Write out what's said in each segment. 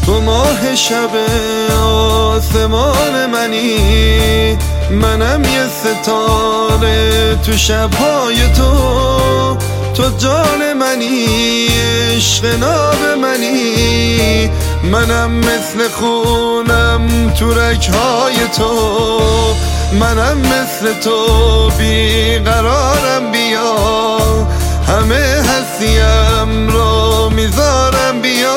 تو ماه شب آسمان منی، منم یه ستاره تو شبهای تو جان منی، عشق ناب منی، منم مثل خونم تو رگ‌های تو، منم مثل تو بیقرارم، بیا همه هستیم رو میذارم، بیا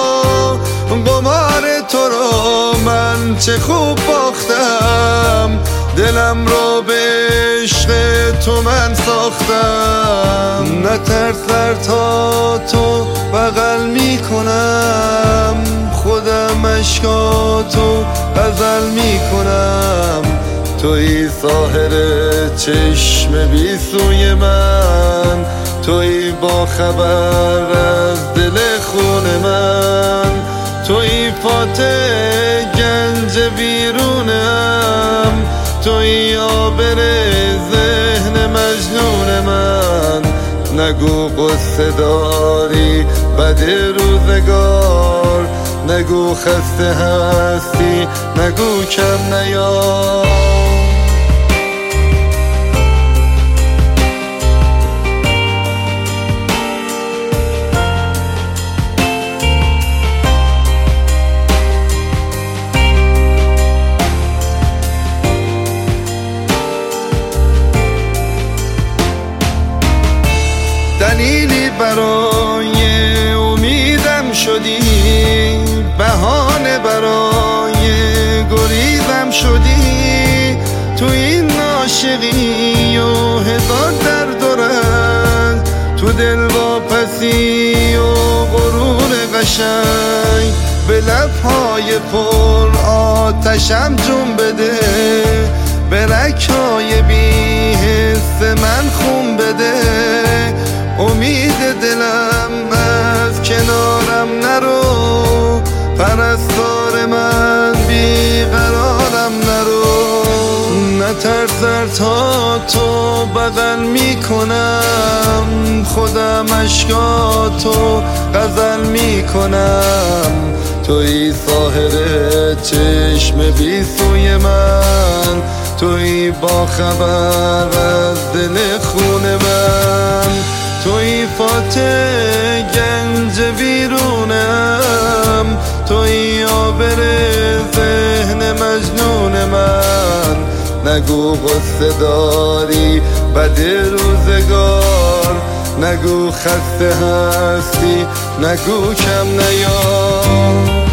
قمار تو رو من چه خوب باختم، دلم رو به عشق تو من ساختم. نترس تا تو بغل میکنم، خودم اشکاتو غزل میکنم، توی ساحر چشم بی سوی من، توی با خبر از دل خون من، توی فاتح گنج بیرونم، توی آبر ذهن مجنون من. نگو قصه داری بد روزگار، نگو خسته هستی، نگو کم نیار. دلیلی برای امیدم شدی، بهانه برای گریزم شدی، تو این عاشقی و هزار درد و رنج، تو دل واپسی و غرور قشنگ، به لبهای پر آتشم جون بده، به رگ‌های بی حس من خون بده، امید دلم از کنارم نرو، پرستار من بیقرارم نرو. نترس تا تو بغل میکنم، خودم اشکاتو غزل میکنم، توی ساحر چشم بی سوی من، توی با خبر از دل خون من، توی فاتح گنج بیرونم، توی آبر ذهن مجنون من. نگو قصه داری بد روزگار، نگو خسته هستی، نگو کم نیار.